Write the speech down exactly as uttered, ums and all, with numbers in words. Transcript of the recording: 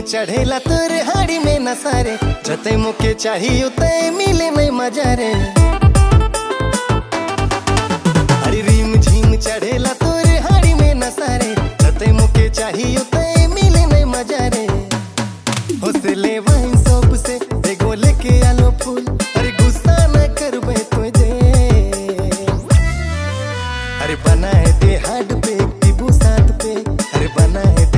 चढ़ेला तोरे हाड़ी में नसारे जते मुके चाहिए उते मिले नहीं मजा रे। अरे रीम झीम चढ़ेला तोरे हाड़ी में नसारे जते मुके चाहिए उते मिले नहीं मजा रे। हौसले वाइन सोप से एगो लेके आलो फूल, अरे गुस्सा न करबे तो दे। अरे बनाए दे हाड पे टीबू साथ पे, अरे बनाए दे